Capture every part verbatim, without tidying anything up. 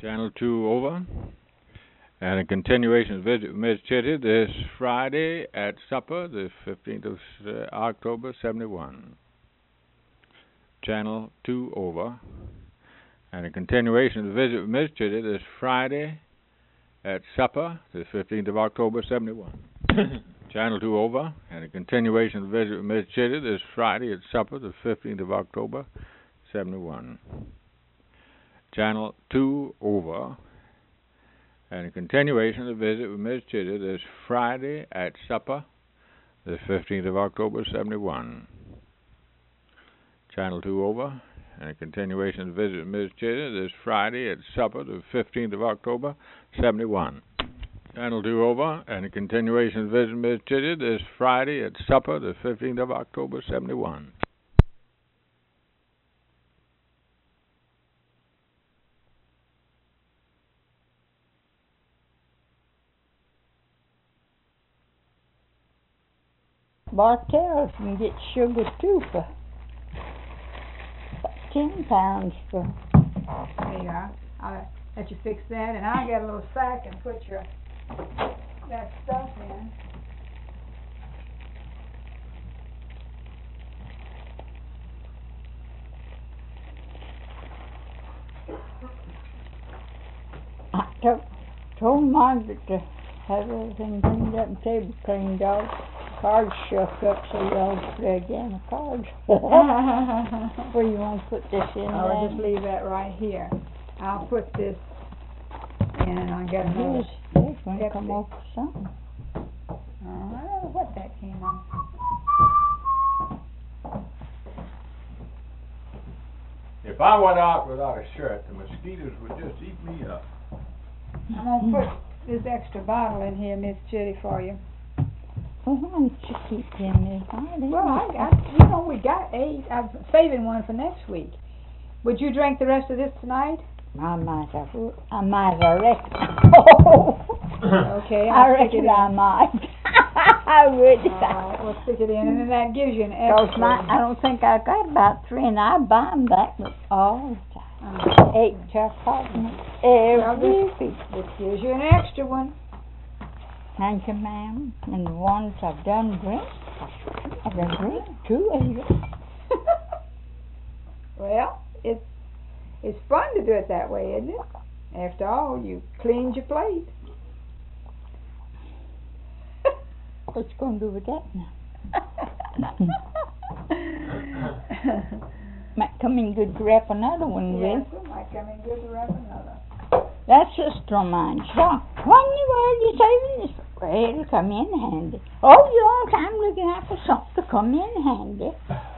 Channel two over. And a continuation of visit with Miss Chitty this Friday at supper, the fifteenth of uh, October, seventy-one. Channel two over. And a continuation of the visit with Miss Chitty this Friday at supper, the fifteenth of October, seventy-one. Channel two over. And a continuation of the visit with Miss Chitty this Friday at supper, the fifteenth of October, seventy-one. Channel two over. And a continuation of the visit with Miss Chitty this Friday at supper, the fifteenth of October, seventy-one. Channel two over. And a continuation of the visit with Miss Chitty this Friday at supper, the fifteenth of October, seventy-one. Channel two over. And a continuation of the visit with Miss Chitty this Friday at supper, the fifteenth of October, seventy-one. Bartell can get sugar too for ten pounds for. There you are. I'll let you fix that, and I'll get a little sack and put your that stuff in. I told, told Margaret to have everything cleaned up and table cleaned off. Cards shoved up so y'all play a game of cards. Where you want to put this in? I'll just leave that right here. I'll put this in, and I'll get another. Yes, yes, when it come off something. I don't know what that came on. If I went out without a shirt, the mosquitoes would just eat me up. I'm going to put this extra bottle in here, Miss Chitty, for you. Well, why don't you keep them there? Well, I got, you know, we got eight. I'm saving one for next week. Would you drink the rest of this tonight? I might have, I might have reckon. Okay, I I'll stick reckon it in. I might. I would. All right, we'll stick it in, and then that gives you an Cause extra. my, I don't think I got about three, and I buy them back but all the time. Uh, Eight chocolate every Well, this- week. This gives you an extra one. Thank you, ma'am. And the ones I've done drink, I've done drink two of you. Well, it's it's fun to do it that way, isn't it? After all, you cleaned your plate. What you gonna do with that now? Might come in good to wrap another one Yes, with. it might come in good to wrap another. That sister of mine, she thought, when you were you saving this? Well, it'll come in handy. Oh, you're all time looking out for something to come in handy.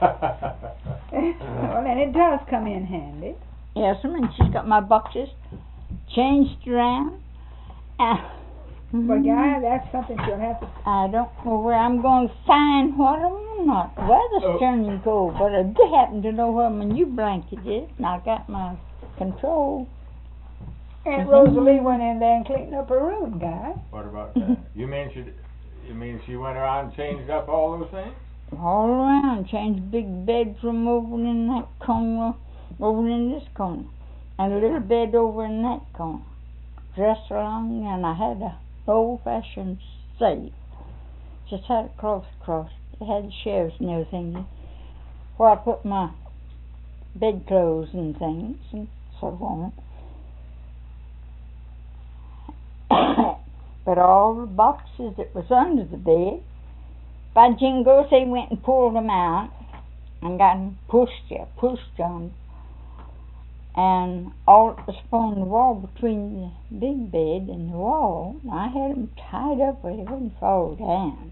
Well, and it does come in handy. Yes, ma'am, and she's got my boxes changed around. Uh, But, Guy, that's something you'll have to... I don't know where I'm going to find what I want. The weather's Oh. turning cold, but I do happen to know where my new blanket is, and I got my control. Aunt Mhm. Rosalie went in there and cleaned up her room, Guy. What about that? You mean she? You mean she went around and changed up all those things? All around, changed big bedroom over in that corner, over in this corner, and a little bed over in that corner. Dresser along, and I had a old-fashioned safe. Just had a cloth across. It had shelves and everything in, where I put my bedclothes and things and so on. But all the boxes that was under the bed, by jingles, they went and pulled them out and got them pushed there, pushed on. And all that was upon the wall between the big bed and the wall, I had them tied up where they wouldn't fall down.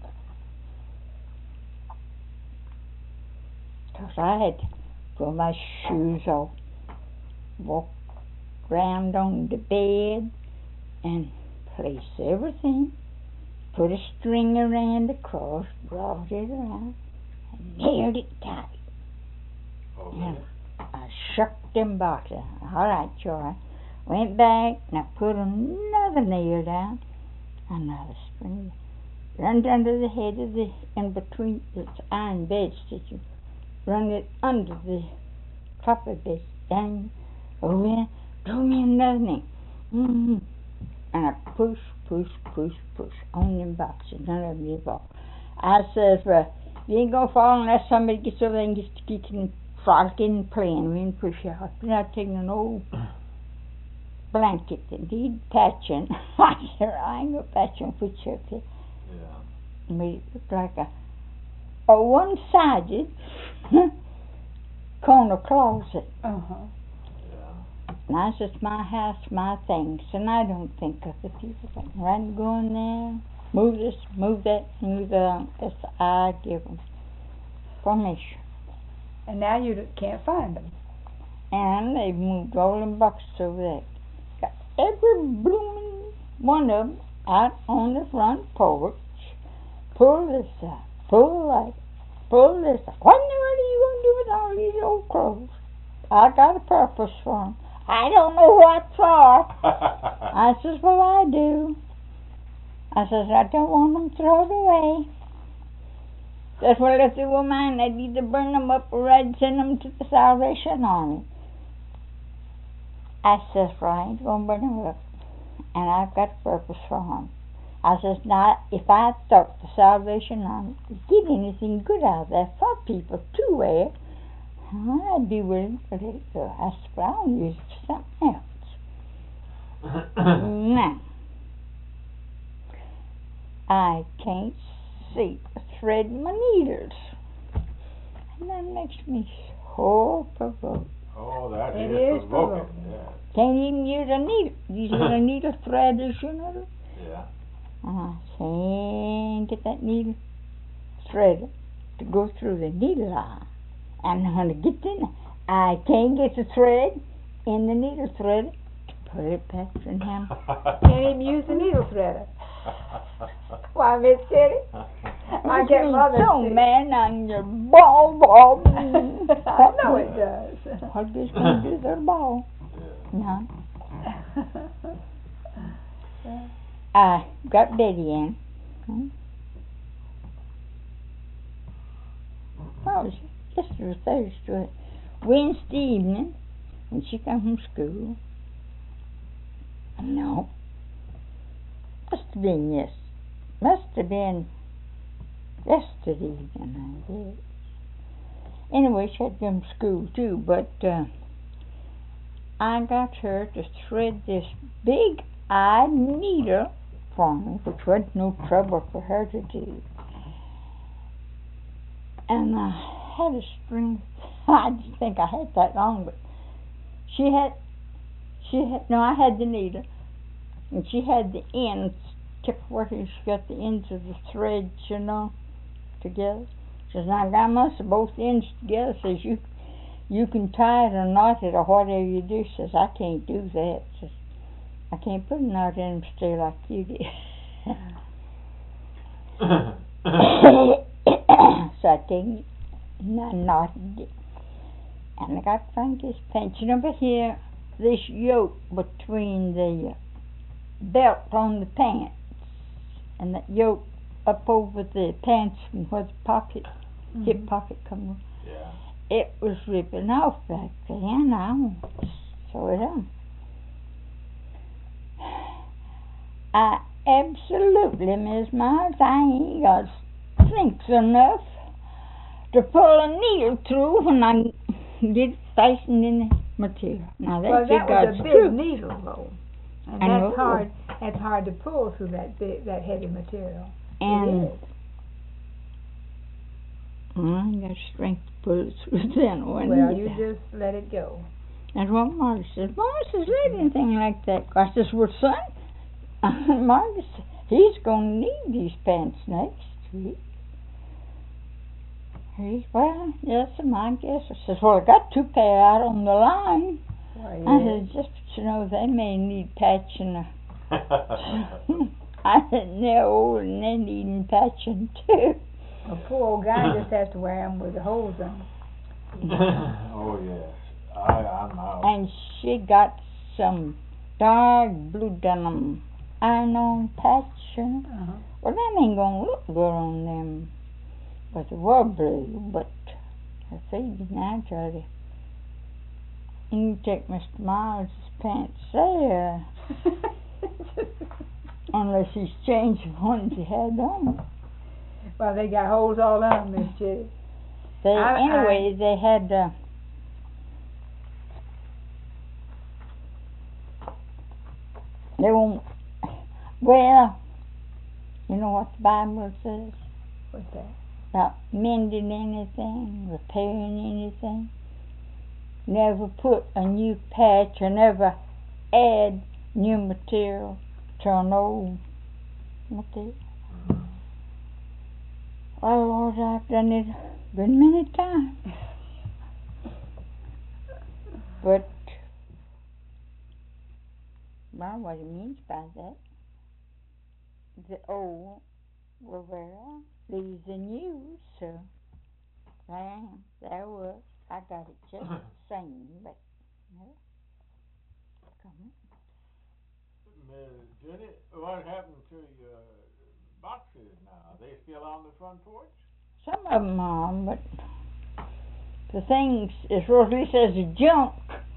Because I had to pull my shoes off, walk round on the bed, and place everything, put a string around the cross, brought it around, and nailed it tight. Oh, Yeah. I shook them boxes. All right, Joy. Went back and I put another nail down, another string, run under the head of the, in between the iron bed stitches, run it under the top of the bed, down over there, threw me another nail. Mm-hmm. And I push, push, push, push on them boxes. None of them fall. I says, well, you ain't gonna fall unless somebody gets over there and gets to kicking, frolicking and playing. We ain't push out. Then I taking an old blanket that need patching. I said, I ain't gonna patch them, put you up here. Yeah. Made it look like a, a one-sided corner closet. Uh-huh. And I says, my house, my things, and I don't think of the people that run, go in there, move this, move that, move that. That's I give them permission. And now you d- can't find them. And they've moved all them boxes over there. Got every blooming one of them out on the front porch. Pull this out, pull that, pull this out. What in the world are you going to do with all these old clothes? I got a purpose for them. I don't know what for. I says, well, I do. I says, I don't want them thrown away. Says, well, if they were mine, I'd either burn them up or I'd send them to the Salvation Army. I says, well, I ain't going to burn them up. And I've got a purpose for them. I says, now, if I thought the Salvation Army could get anything good out of that for people to wear, I'd be willing to let it go. I said, well, I'll use it for something else. Now, I can't see the thread in my needles. And that makes me so provoked. Oh, that It is is provoking. provoking. Yeah. Can't even use a needle. These little needle threaders, you know. Yeah. And I can't get that needle thread to go through the needle eye. And when it gets in, I can't get the thread in the needle thread to put it back in him. Can't even use the needle threader. Why, Miss Kitty? I get mother so sick. man on your ball, ball. I know it does. What good's going to do their ball? No. I got Betty in. Hmm? What was it? Yesterday was Thursday. Wednesday evening, when she come from school. No. Must have been yes. Must have been yesterday evening, I guess. Anyway, she had to come to school too, but uh, I got her to thread this big-eyed needle for me, which wasn't no trouble for her to do. And I had a string. I didn't think I had that long, but she had, she had, no, I had the needle, and she had the ends kept working. She got the ends of the threads, you know, together. She says, now I got most of both ends together. Says, you, you can tie it or knot it or whatever you do. Says, I can't do that. Says, I can't put a knot in them stay like you did. So I take it and I knotted it. And I got Frankie's pension over here, this yoke between the belt on the pants and that yoke up over the pants from where the pocket, mm-hmm. hip pocket comes. Yeah. It was ripping off back then. I won't sew it on. I absolutely, Miss Miles, I ain't got strength enough to pull a needle through when I get it fastened in the material. Now that's well, that was a big truth. needle, though, and I that's know. hard. That's hard to pull through that big, that heavy material. And it is. Well, I ain't got strength to pull it through then. One Well, either. you just let it go. That's what Marcus says. Marcus says, let anything like that. I says, well, son, Marcus, he's going to need these pants next week. He's, well, yes, I guess. I says, well, I got two pair out on the line. Well, I yeah. said, just, you know, they may need patching. I said, they're old and they need patching too. A poor old guy just has to wear them with the holes in them. Oh, yes. I, I'm out. And she got some dark blue denim iron-on patching. Uh-huh. Well, that ain't gonna look good on them, but they were blue. But I said, now, Charlie, you can take Mister Miles' pants there. unless he's changed the ones he had on. Well, they got holes all on them, Miss Chitty. They, I- anyway, they had, uh, they won't, well, you know what the Bible says What's that? about mending anything, repairing anything? Never put a new patch or never add new material to an old material. Well, Lord, I've done it a good many times. But, well, what he means by that, the old will wear out, leaves the new, so there, there was. I got it just the same, but, no. Come on. Miss Jenny, what happened to your boxes now? Are they still on the front porch? Some of them are, but the things, as Rosalie says, the junk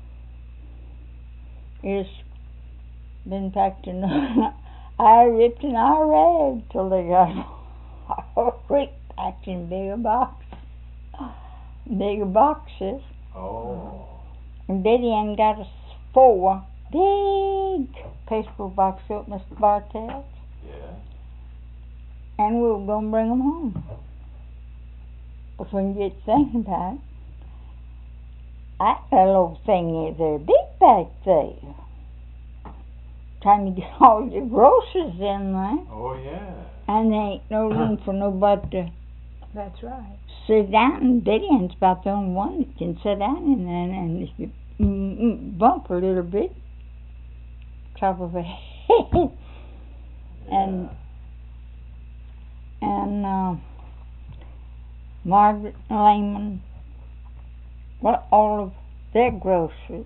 is been packed in. I ripped and I read till they got a quick packed in bigger boxes. Bigger boxes. Oh. And Betty Ann got us four big pasteboard boxes up Mister Bartell. Yeah. And we were going to bring them home. But when you get thinking about it, I got a little thing there, big back there. Time you get all your groceries in there, Oh, yeah. and there ain't no room for nobody to That's right. sit down. Betty Ann's about the only one that can sit down in there, and if you mm, mm, bump a little bit, top of her head. And and uh, Margaret and Lehman, well, all of their groceries,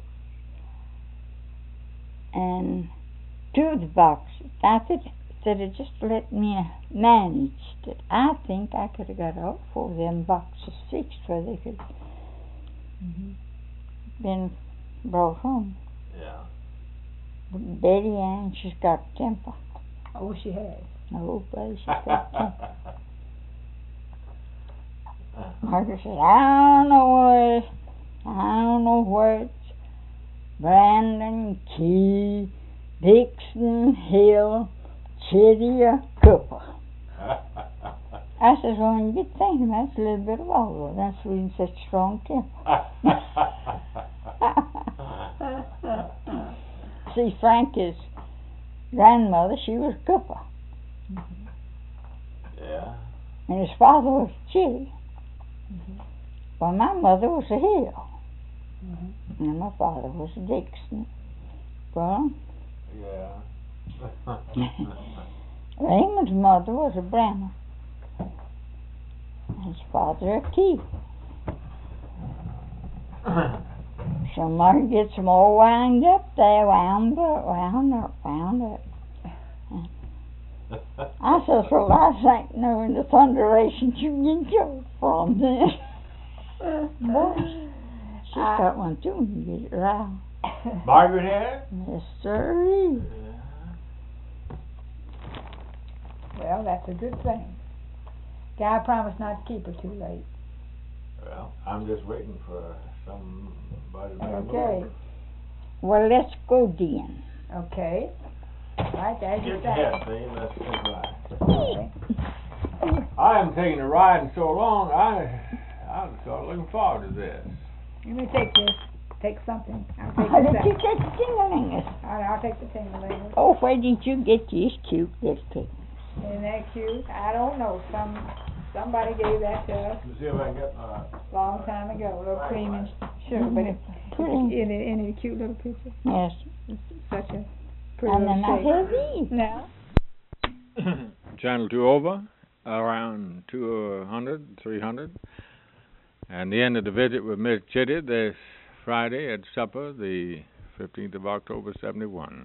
and two of the boxes. I said, said it just let me manage it. I think I could have got all four of them boxes fixed where they could Mm-hmm. been brought home. Yeah. But Betty Ann, she's got a temper. Oh, she has. No, buddy, she's got a temper. Margaret said, I don't know where, I don't know where it's Brandon, Key, Dixon, Hill, Chitty, or Cooper. I said, well, when you get thinking about it, it's a little bit of all of them. That's the reason such a strong temper. See, Frankie's grandmother, she was Cooper. Yeah. And his father was Chitty. Mm-hmm. Well, my mother was a Hill. Mm-hmm. And my father was a Dixon. Well, Yeah. Raymond's mother was a Brenner. His father a Key. So Margaret gets them all wound up there, wound up, wound up, wound up. I says, well, I think knowing the thunderation you get yours from then. Boy, she's I- got one too when you get it right. Margaret had? Yes, sir. Yeah. Well, that's a good thing. Guy promised not to keep her too late. Well, I'm just waiting for somebody to make a Okay. move. Well, let's go then. Okay. Right, there's your Get ahead, second. see, let's take a ride. Okay. I haven't taken a ride in so long, I, I'm sort of looking forward to this. Let me take this. Take something. I'll take How the did you second. get the tinglingers? All right, I'll take the tingle. Oh, where did you get these cute little things? Isn't that cute? I don't know. Some somebody gave that to us Let's see if I can get my... a long time ago. A little cream and sugar, but it, Pretty. in it, in a cute little picture. Yes. Such a pretty And then I little have shape. these. No. Channel two over, around two hundred, three hundred. And the end of the visit with Miss Chitty this Friday at supper, the fifteenth of October, seventy-one.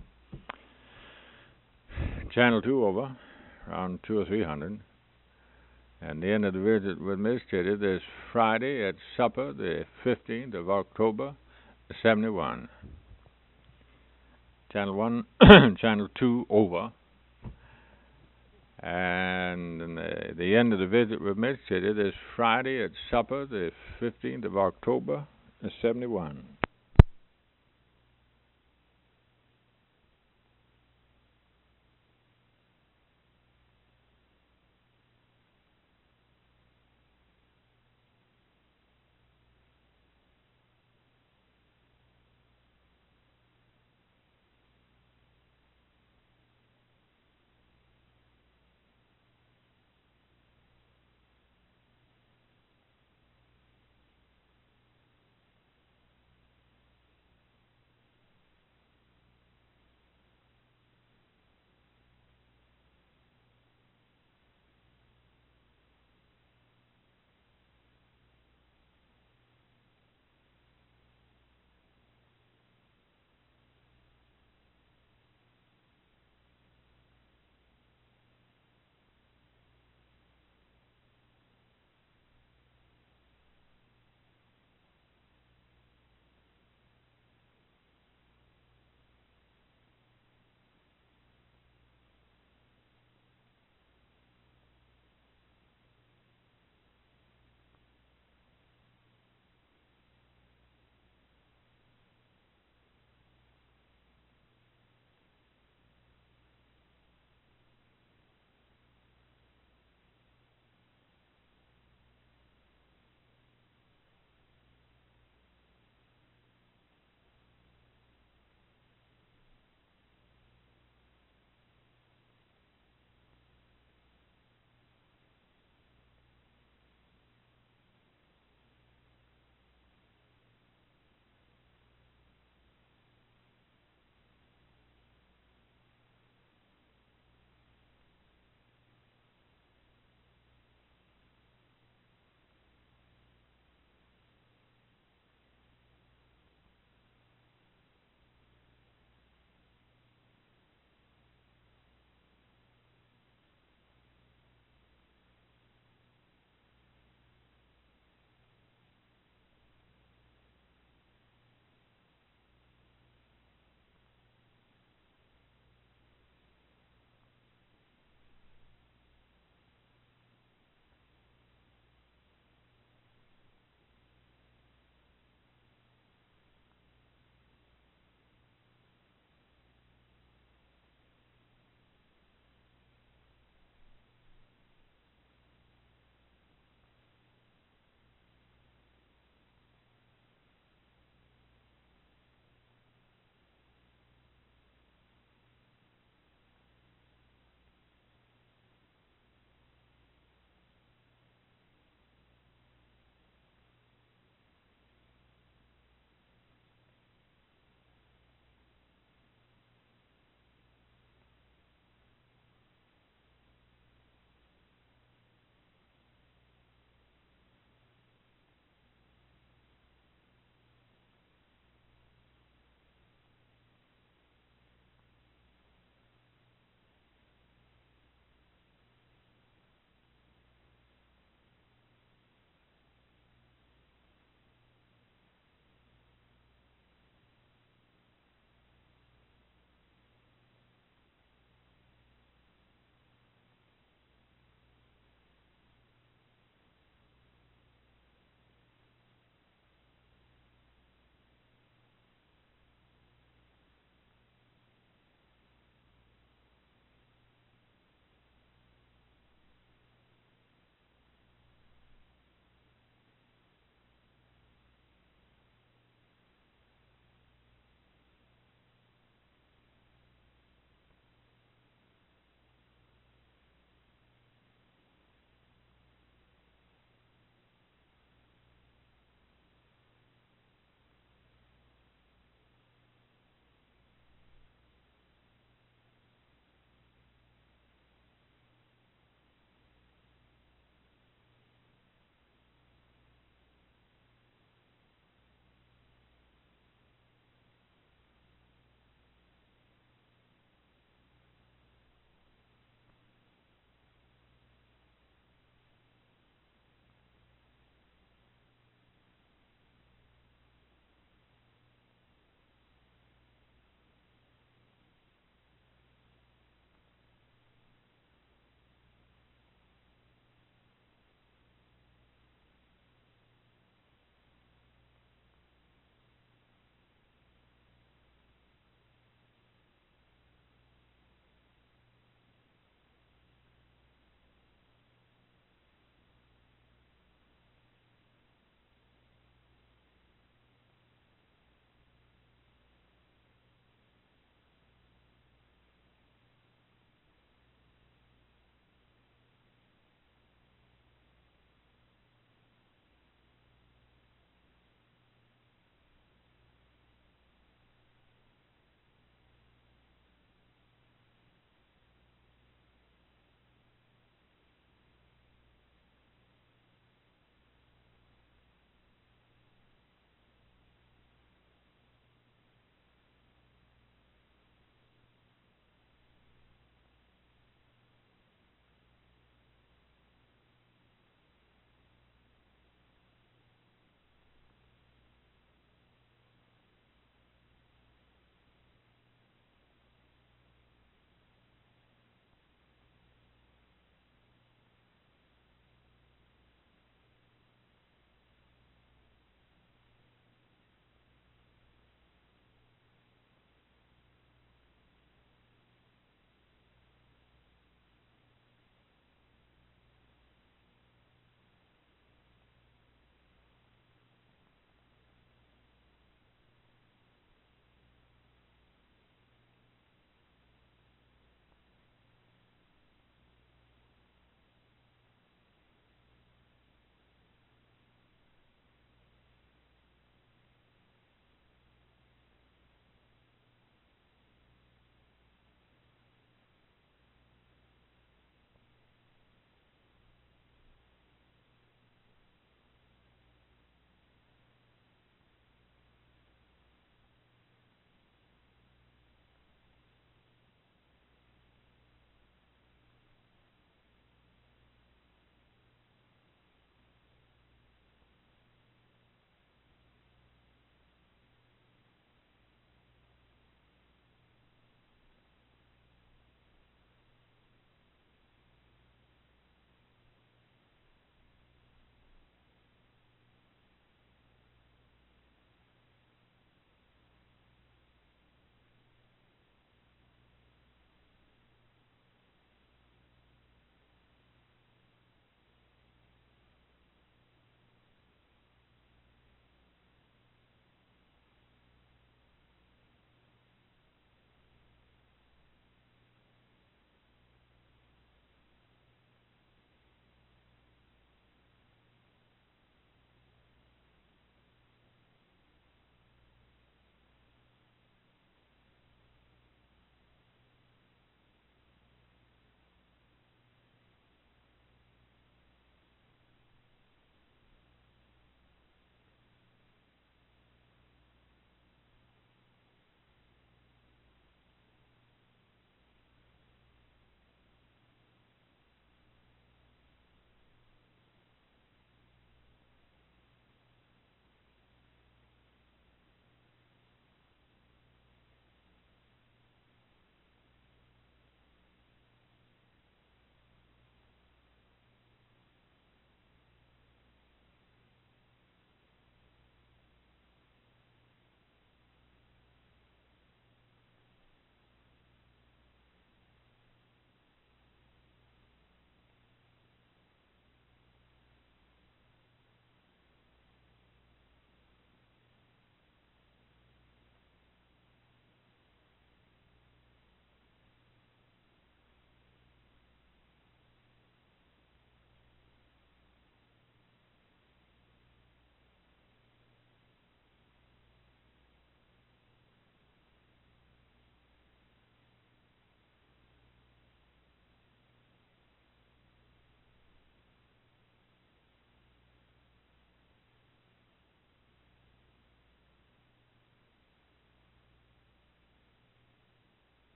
Channel two over, around two or three hundred. And the end of the visit with Miss Chitty this Friday at supper, the fifteenth of October, seventy-one. Channel one, channel two over, And the, the end of the visit with Mid City this Friday at supper, the fifteenth of October, seventy-one.